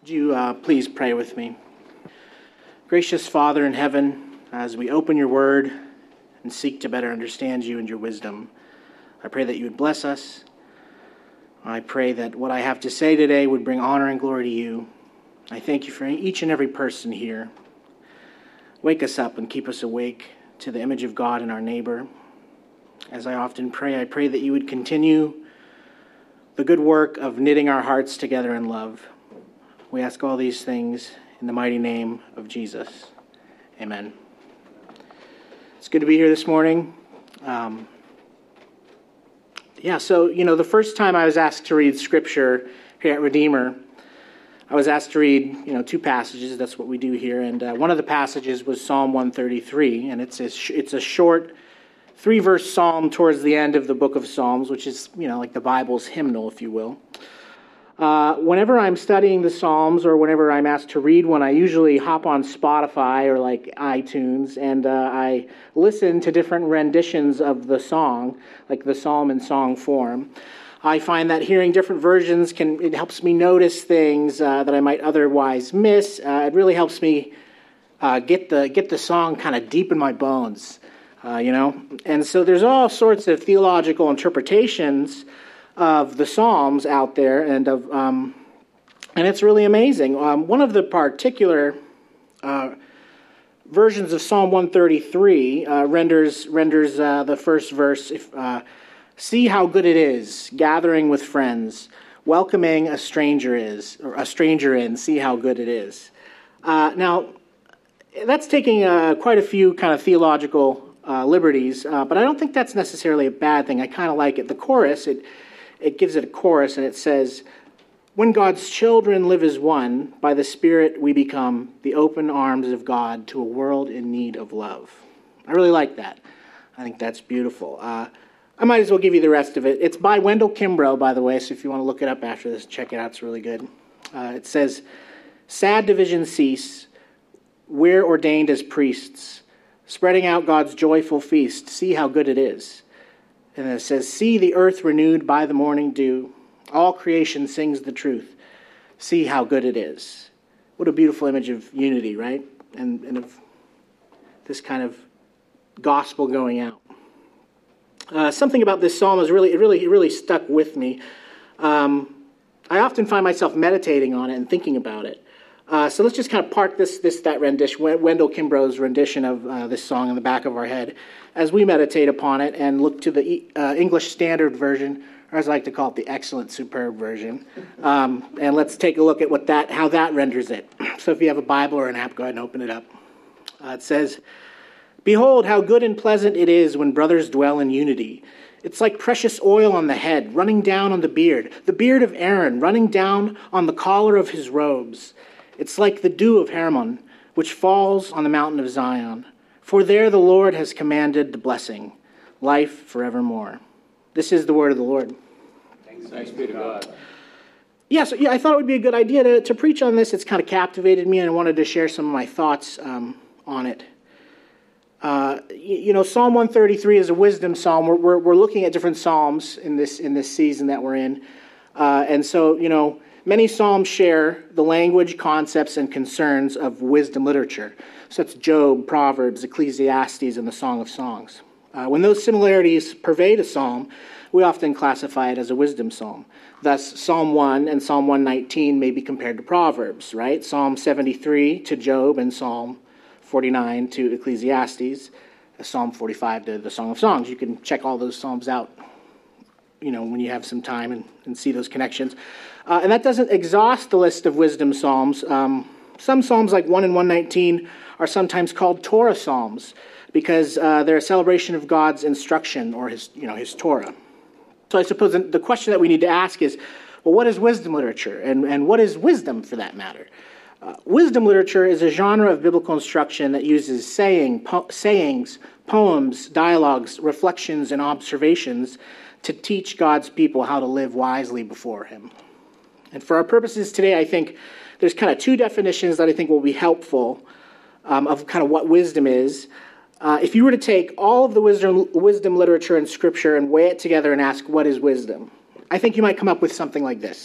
Would you please pray with me? Gracious Father in heaven, as we open your word and seek to better understand you and your wisdom, I pray that you would bless us. I pray that what I have to say today would bring honor and glory to you. I thank you for each and every person here. Wake us up and keep us awake to the image of God in our neighbor. As I often pray, I pray that you would continue the good work of knitting our hearts together in love. We ask all these things in the mighty name of Jesus. Amen. It's good to be here this morning. The first time I was asked to read Scripture here at Redeemer, I was asked to read, two passages. That's what we do here. And one of the passages was Psalm 133, and it's a short 3-verse psalm towards the end of the book of Psalms, which is, like the Bible's hymnal, if you will. Whenever I'm studying the Psalms or whenever I'm asked to read one, I usually hop on Spotify or like iTunes and I listen to different renditions of the song, like the psalm in song form. I find that hearing different versions it helps me notice things that I might otherwise miss. It really helps me get the song kind of deep in my bones, And so there's all sorts of theological interpretations of the Psalms out there, and it's really amazing. One of the particular versions of Psalm 133 renders the first verse: "See how good it is, gathering with friends, welcoming a stranger in. See how good it is." Now, that's taking quite a few kind of theological liberties, but I don't think that's necessarily a bad thing. I kind of like it. The chorus, it gives it a chorus, and it says, "When God's children live as one, by the Spirit we become the open arms of God to a world in need of love." I really like that. I think that's beautiful. I might as well give you the rest of it. It's by Wendell Kimbrough, by the way, so if you want to look it up after this, check it out. It's really good. It says, "Sad divisions cease. We're ordained as priests, spreading out God's joyful feast. See how good it is." And then it says, "See the earth renewed by the morning dew. All creation sings the truth. See how good it is." What a beautiful image of unity, right? And of this kind of gospel going out. Something about this psalm is really stuck with me. I often find myself meditating on it and thinking about it. So let's just kind of park that rendition, Wendell Kimbrough's rendition of this song in the back of our head as we meditate upon it and look to the English Standard Version, or as I like to call it, the Excellent Superb Version. And let's take a look at how that renders it. So if you have a Bible or an app, go ahead and open it up. It says, "Behold how good and pleasant it is when brothers dwell in unity. It's like precious oil on the head, running down on the beard of Aaron, running down on the collar of his robes. It's like the dew of Hermon, which falls on the mountain of Zion. For there the Lord has commanded the blessing, life forevermore." This is the word of the Lord. Thanks be to God. I thought it would be a good idea to preach on this. It's kind of captivated me, and I wanted to share some of my thoughts on it. Psalm 133 is a wisdom psalm. We're looking at different psalms in this season that we're in. And so, many psalms share the language, concepts, and concerns of wisdom literature. So that's Job, Proverbs, Ecclesiastes, and the Song of Songs. When those similarities pervade a psalm, we often classify it as a wisdom psalm. Thus, Psalm 1 and Psalm 119 may be compared to Proverbs, right? Psalm 73 to Job and Psalm 49 to Ecclesiastes, Psalm 45 to the Song of Songs. You can check all those psalms out, when you have some time and see those connections. And that doesn't exhaust the list of wisdom psalms. Some psalms like 1 and 119 are sometimes called Torah psalms because they're a celebration of God's instruction or his Torah. So I suppose the question that we need to ask is, well, what is wisdom literature? And what is wisdom for that matter? Wisdom literature is a genre of biblical instruction that uses sayings, poems, dialogues, reflections, and observations to teach God's people how to live wisely before him. And for our purposes today, I think there's kind of two definitions that I think will be helpful of kind of what wisdom is. If you were to take all of the wisdom literature in Scripture and weigh it together and ask, what is wisdom? I think you might come up with something like this.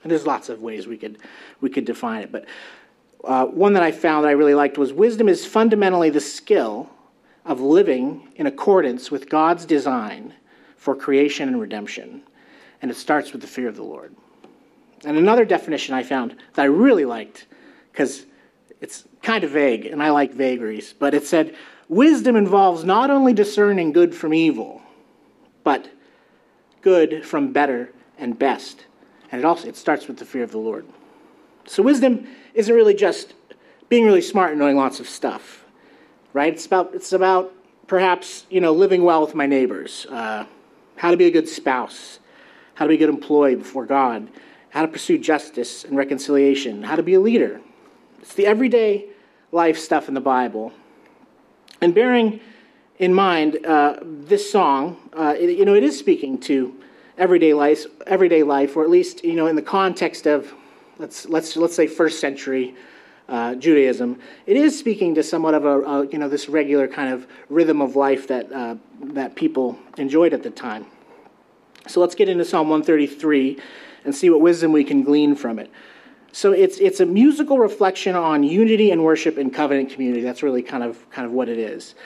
And there's lots of ways we could define it, but one that I found that I really liked was wisdom is fundamentally the skill of living in accordance with God's design for creation and redemption. And it starts with the fear of the Lord. And another definition I found that I really liked, because it's kind of vague, and I like vagaries, but it said, wisdom involves not only discerning good from evil, but good from better and best. And it starts with the fear of the Lord. So wisdom isn't really just being really smart and knowing lots of stuff, right? It's about perhaps, living well with my neighbors, how to be a good spouse, how to be a good employee before God, how to pursue justice and reconciliation, how to be a leader. It's the everyday life stuff in the Bible. And bearing in mind this song, it is speaking to everyday life, or at least in the context of let's say first century Judaism. It is speaking to somewhat of this regular kind of rhythm of life that people enjoyed at the time. So let's get into Psalm 133 and see what wisdom we can glean from it. So it's a musical reflection on unity and worship in covenant community. That's really kind of what it is.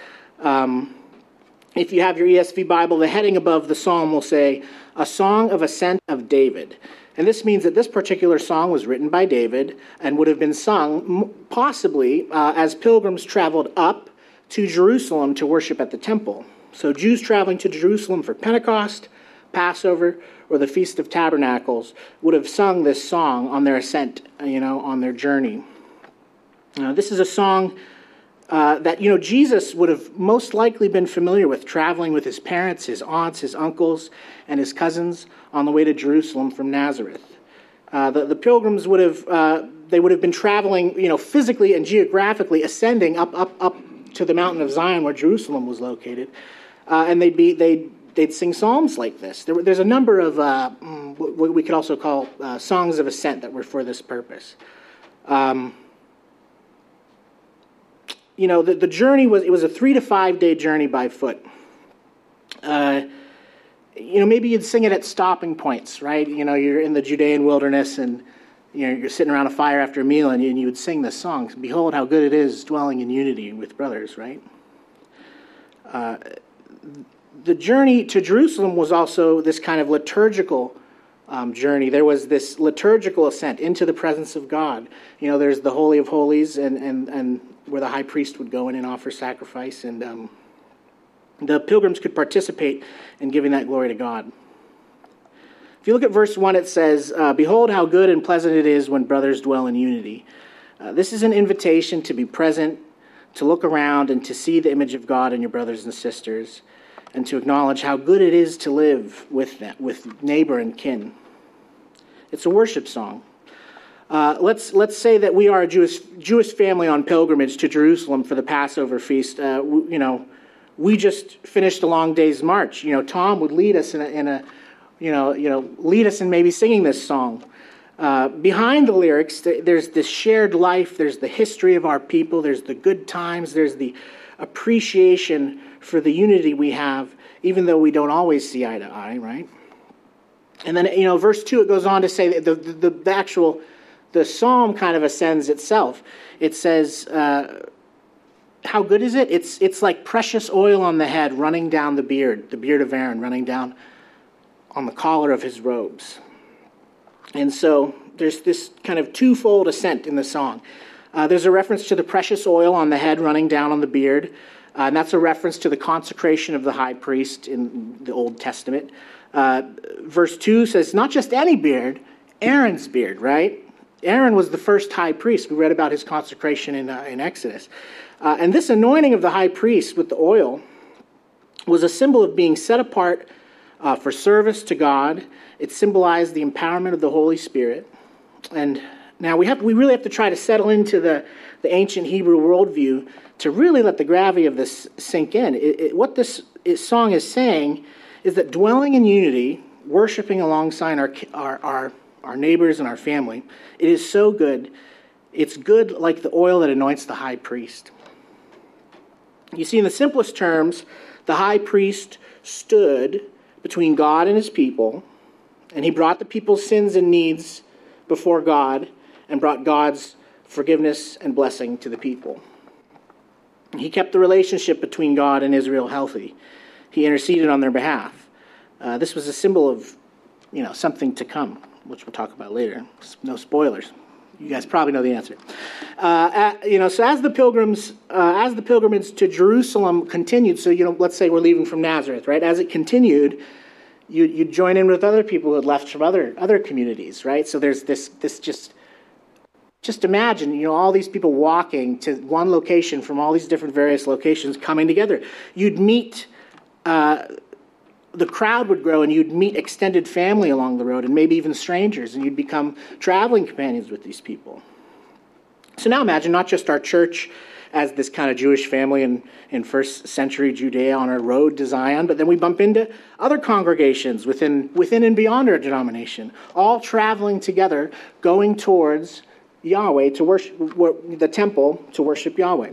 If you have your ESV Bible, the heading above the psalm will say, A Song of Ascent of David. And this means that this particular song was written by David and would have been sung possibly as pilgrims traveled up to Jerusalem to worship at the temple. So Jews traveling to Jerusalem for Pentecost, Passover, or the Feast of Tabernacles would have sung this song on their ascent, on their journey. This is a song that, Jesus would have most likely been familiar with, traveling with his parents, his aunts, his uncles, and his cousins on the way to Jerusalem from Nazareth. The pilgrims would have been traveling, physically and geographically, ascending up to the mountain of Zion where Jerusalem was located, and they'd sing psalms like this. There's a number of what we could also call songs of ascent that were for this purpose. The journey was a 3 to 5 day journey by foot. Maybe you'd sing it at stopping points, right? You're in the Judean wilderness and you're sitting around a fire after a meal and you would sing this song. Behold how good it is dwelling in unity with brothers, right? The journey to Jerusalem was also this kind of liturgical journey. There was this liturgical ascent into the presence of God. There's the Holy of Holies and where the high priest would go in and offer sacrifice, and the pilgrims could participate in giving that glory to God. If you look at verse 1, it says, Behold how good and pleasant it is when brothers dwell in unity. This is an invitation to be present, to look around, and to see the image of God in your brothers and sisters, and to acknowledge how good it is to live with them, with neighbor and kin. It's a worship song. Let's say that we are a Jewish family on pilgrimage to Jerusalem for the Passover feast. We just finished a long day's march. Tom would lead us lead us in maybe singing this song. Behind the lyrics, there's this shared life. There's the history of our people. There's the good times. There's the appreciation for the unity we have, even though we don't always see eye to eye, right? And then, verse 2, it goes on to say that the psalm kind of ascends itself. It says, how good is it? It's like precious oil on the head running down the beard of Aaron running down on the collar of his robes. And so there's this kind of twofold ascent in the song. There's a reference to the precious oil on the head running down on the beard, and that's a reference to the consecration of the high priest in the Old Testament. Verse 2 says, not just any beard, Aaron's beard, right? Aaron was the first high priest. We read about his consecration in Exodus. And this anointing of the high priest with the oil was a symbol of being set apart for service to God. It symbolized the empowerment of the Holy Spirit. And now we really have to try to settle into the ancient Hebrew worldview to really let the gravity of this sink in. What this song is saying is that dwelling in unity, worshiping alongside our neighbors and our family, it is so good. It's good like the oil that anoints the high priest. You see, in the simplest terms, the high priest stood between God and his people, and he brought the people's sins and needs before God and brought God's forgiveness and blessing to the people. He kept the relationship between God and Israel healthy. He interceded on their behalf. This was a symbol of, something to come, which we'll talk about later. No spoilers. You guys probably know the answer. So as the pilgrimage to Jerusalem continued, so let's say we're leaving from Nazareth, right? As it continued, you'd join in with other people who had left from other communities, right? So there's this just imagine, all these people walking to one location from all these different various locations coming together. You'd meet, the crowd would grow, and you'd meet extended family along the road, and maybe even strangers, and you'd become traveling companions with these people. So now imagine not just our church as this kind of Jewish family in first century Judea on our road to Zion, but then we bump into other congregations within and beyond our denomination, all traveling together, going towards Yahweh to worship the temple to worship Yahweh.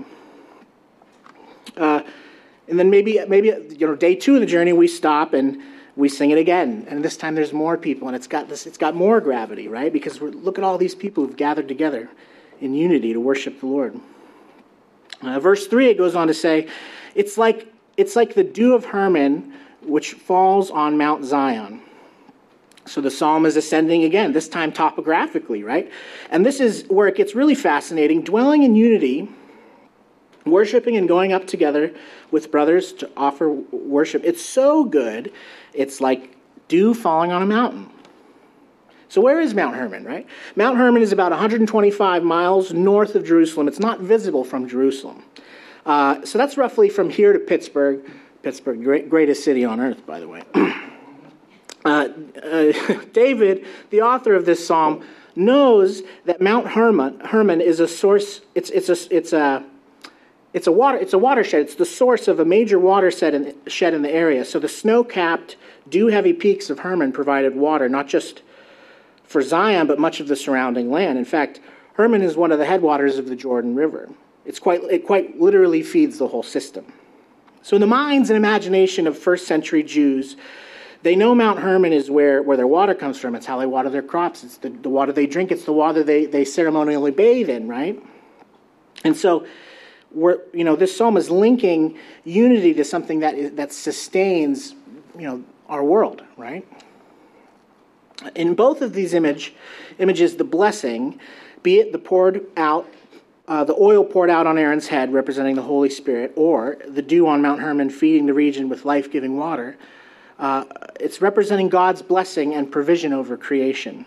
And then maybe day 2 of the journey we stop and we sing it again, and this time there's more people, and it's got more gravity, right? Because look at all these people who've gathered together in unity to worship the Lord. Verse 3, it goes on to say, it's like the dew of Hermon which falls on Mount Zion. So the psalm is ascending again, this time topographically, right? And this is where it gets really fascinating. Dwelling in unity, worshiping and going up together with brothers to offer worship. It's so good, it's like dew falling on a mountain. So where is Mount Hermon, right? Mount Hermon is about 125 miles north of Jerusalem. It's not visible from Jerusalem. So that's roughly from here to Pittsburgh. Pittsburgh, greatest city on earth, by the way. David, the author of this psalm, knows that Mount Hermon is a source. It's a watershed. It's the source of a major watershed in the area. So the snow-capped, dew-heavy peaks of Hermon provided water, not just for Zion, but much of the surrounding land. In fact, Hermon is one of the headwaters of the Jordan River. It quite literally feeds the whole system. So in the minds and imagination of first century Jews, they know Mount Hermon is where their water comes from. It's how they water their crops. It's the water they drink. It's the water they ceremonially bathe in, right? And so this psalm is linking unity to something that sustains, our world, right? In both of these images, the blessing, be it the oil poured out on Aaron's head, representing the Holy Spirit, or the dew on Mount Hermon feeding the region with life-giving water, it's representing God's blessing and provision over creation.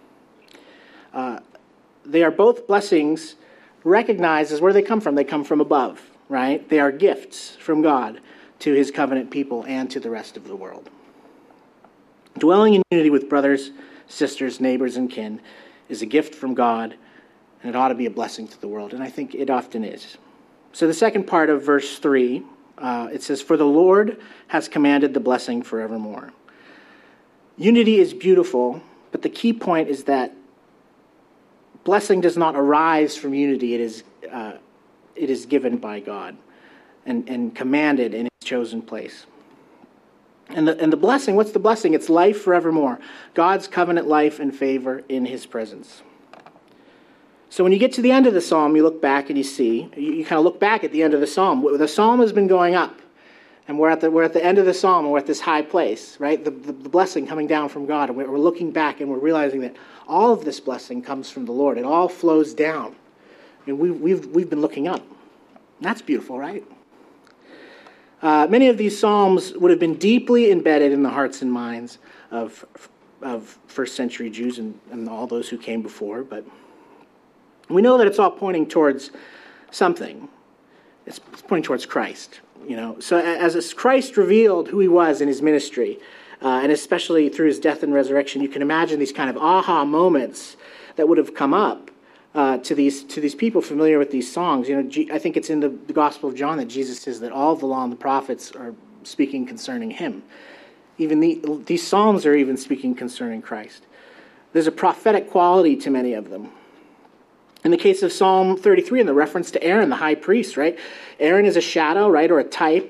They are both blessings recognized as where they come from. They come from above, right? They are gifts from God to his covenant people and to the rest of the world. Dwelling in unity with brothers, sisters, neighbors, and kin is a gift from God, and it ought to be a blessing to the world, and I think it often is. So the second part of verse 3, it says, "For the Lord has commanded the blessing forevermore." Unity is beautiful, but the key point is that blessing does not arise from unity. It is given by God and commanded in his chosen place. And the blessing, what's the blessing? It's life forevermore. God's covenant life and favor in his presence. So when you get to the end of the psalm, you look back and you kind of look back at the end of the psalm. The psalm has been going up, and we're at the end of the psalm, and we're at this high place, right? The blessing coming down from God, and we're looking back and we're realizing that all of this blessing comes from the Lord. It all flows down. I mean, we've been looking up. That's beautiful, right? Many of these psalms would have been deeply embedded in the hearts and minds of first century Jews and all those who came before, but we know that it's all pointing towards something. It's pointing towards Christ, So as Christ revealed who he was in his ministry, and especially through his death and resurrection, you can imagine these kind of aha moments that would have come up to these people familiar with these songs. I think it's in the Gospel of John that Jesus says that all of the law and the prophets are speaking concerning him. Even these psalms are even speaking concerning Christ. There's a prophetic quality to many of them. In the case of Psalm 33 and the reference to Aaron, the high priest, right? Aaron is a shadow, right, or a type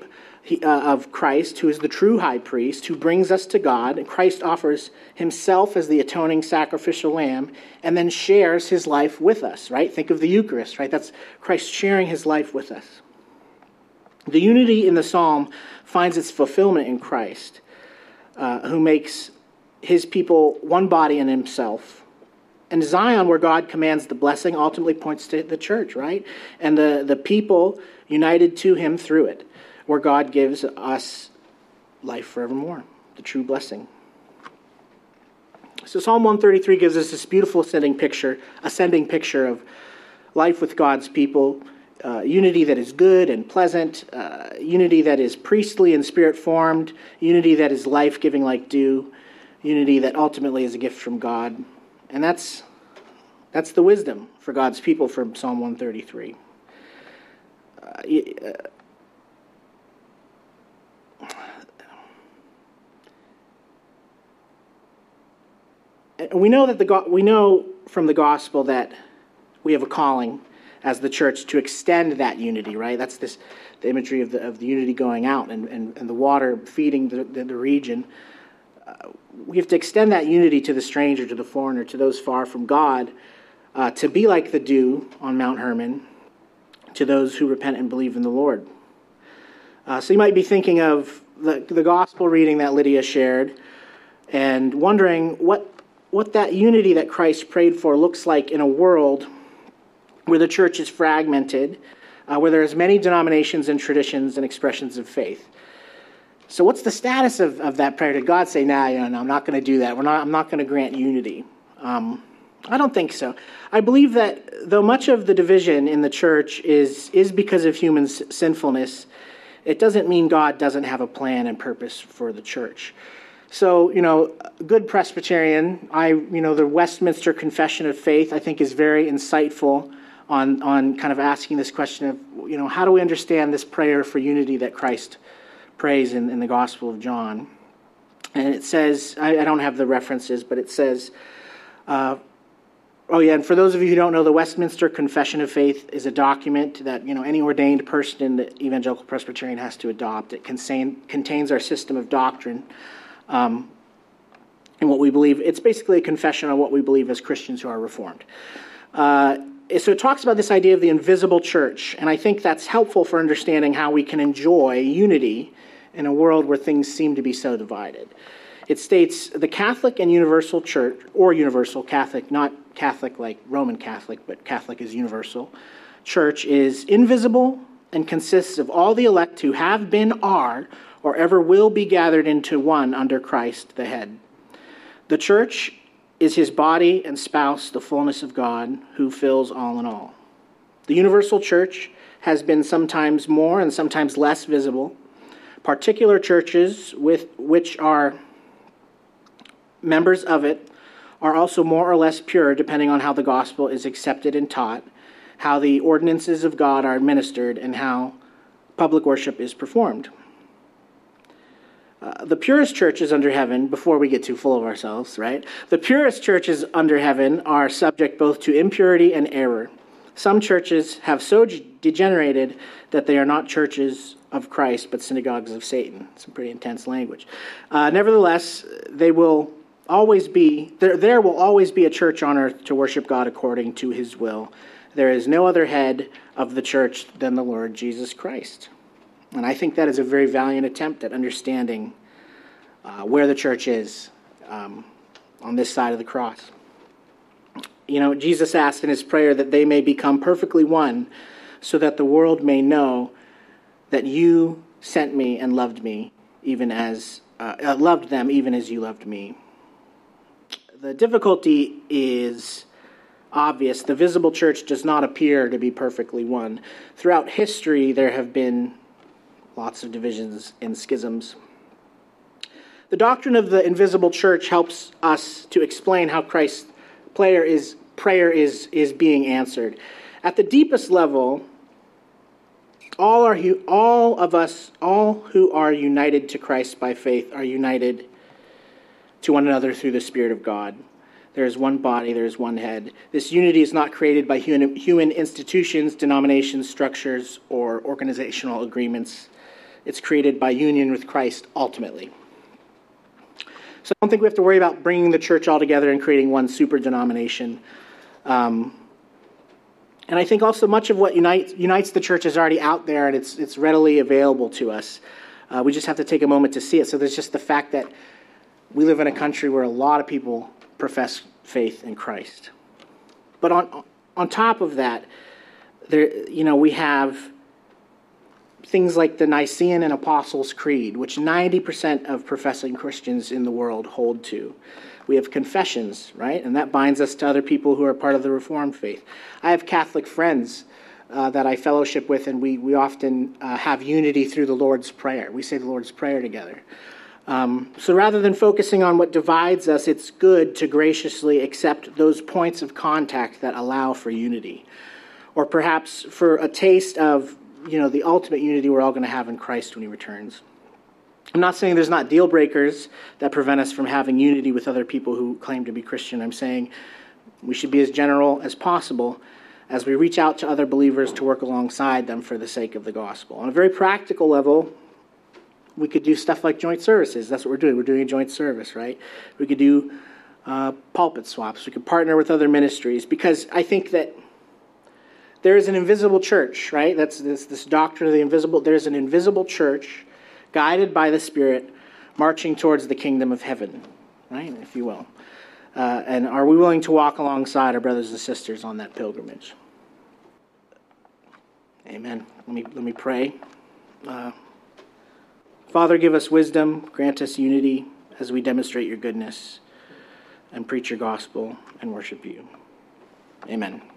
of Christ, who is the true high priest, who brings us to God. And Christ offers himself as the atoning sacrificial lamb and then shares his life with us, right? Think of the Eucharist, right? That's Christ sharing his life with us. The unity in the psalm finds its fulfillment in Christ, who makes his people one body in himself. And Zion, where God commands the blessing, ultimately points to the church, right? And the people united to him through it, where God gives us life forevermore, the true blessing. So Psalm 133 gives us this beautiful ascending picture of life with God's people, unity that is good and pleasant, unity that is priestly and spirit-formed, unity that is life-giving like dew, unity that ultimately is a gift from God. And that's the wisdom for God's people from Psalm 133. We know from the gospel that we have a calling as the church to extend that unity, right? That's the imagery of the unity going out and the water feeding the region. We have to extend that unity to the stranger, to the foreigner, to those far from God, to be like the dew on Mount Hermon, to those who repent and believe in the Lord. So you might be thinking of the gospel reading that Lydia shared and wondering what that unity that Christ prayed for looks like in a world where the church is fragmented, where there's many denominations and traditions and expressions of faith. So what's the status of that prayer? Did God say, no, I'm not going to do that. I'm not going to grant unity. I don't think so. I believe that though much of the division in the church is because of human sinfulness, it doesn't mean God doesn't have a plan and purpose for the church. So, good Presbyterian, the Westminster Confession of Faith, I think, is very insightful on kind of asking this question of, how do we understand this prayer for unity that Christ prays in the Gospel of John? And it says, I don't have the references, but it says, and for those of you who don't know, the Westminster Confession of Faith is a document that, any ordained person in the Evangelical Presbyterian has to adopt. It contains our system of doctrine, and what we believe. It's basically a confession on what we believe as Christians who are Reformed. So it talks about this idea of the invisible church, and I think that's helpful for understanding how we can enjoy unity in a world where things seem to be so divided. It states, the Catholic and universal church, or universal Catholic, not Catholic like Roman Catholic, but Catholic is universal, church is invisible and consists of all the elect who have been, are, or ever will be gathered into one under Christ the head. The church is his body and spouse, the fullness of God, who fills all in all. The universal church has been sometimes more and sometimes less visible. Particular churches with which are members of it are also more or less pure, depending on how the gospel is accepted and taught, how the ordinances of God are administered, and how public worship is performed. The purest churches under heaven, before we get too full of ourselves, right? The purest churches under heaven are subject both to impurity and error. Some churches have so degenerated that they are not churches of Christ, but synagogues of Satan. Some pretty intense language. Nevertheless, there will always be a church on earth to worship God according to his will. There is no other head of the church than the Lord Jesus Christ. And I think that is a very valiant attempt at understanding where the church is on this side of the cross. Jesus asked in his prayer that they may become perfectly one, so that the world may know that you sent me and loved me, loved them even as you loved me. The difficulty is obvious. The visible church does not appear to be perfectly one. Throughout history, there have been lots of divisions and schisms. The doctrine of the invisible church helps us to explain how Christ's prayer is being answered. At the deepest level, all who are united to Christ by faith are united to one another through the Spirit of God. There is one body, there is one head. This unity is not created by human institutions, denominations, structures, or organizational agreements. It's created by union with Christ ultimately. So I don't think we have to worry about bringing the church all together and creating one super denomination. And I think also much of what unites the church is already out there, and it's readily available to us. We just have to take a moment to see it. So there's just the fact that we live in a country where a lot of people profess faith in Christ. But on top of that, we have things like the Nicene and Apostles' Creed, which 90% of professing Christians in the world hold to. We have confessions, right? And that binds us to other people who are part of the Reformed faith. I have Catholic friends that I fellowship with, and we often have unity through the Lord's Prayer. We say the Lord's Prayer together. So rather than focusing on what divides us, it's good to graciously accept those points of contact that allow for unity. Or perhaps for a taste of, the ultimate unity we're all going to have in Christ when he returns. I'm not saying there's not deal breakers that prevent us from having unity with other people who claim to be Christian. I'm saying we should be as general as possible as we reach out to other believers to work alongside them for the sake of the gospel. On a very practical level, we could do stuff like joint services. That's what we're doing. We're doing a joint service, right? We could do pulpit swaps. We could partner with other ministries, because I think that there is an invisible church, right? That's this doctrine of the invisible. There's an invisible church guided by the Spirit marching towards the kingdom of heaven, right, if you will. And are we willing to walk alongside our brothers and sisters on that pilgrimage? Amen. Let me pray. Father, give us wisdom, grant us unity as we demonstrate your goodness and preach your gospel and worship you. Amen.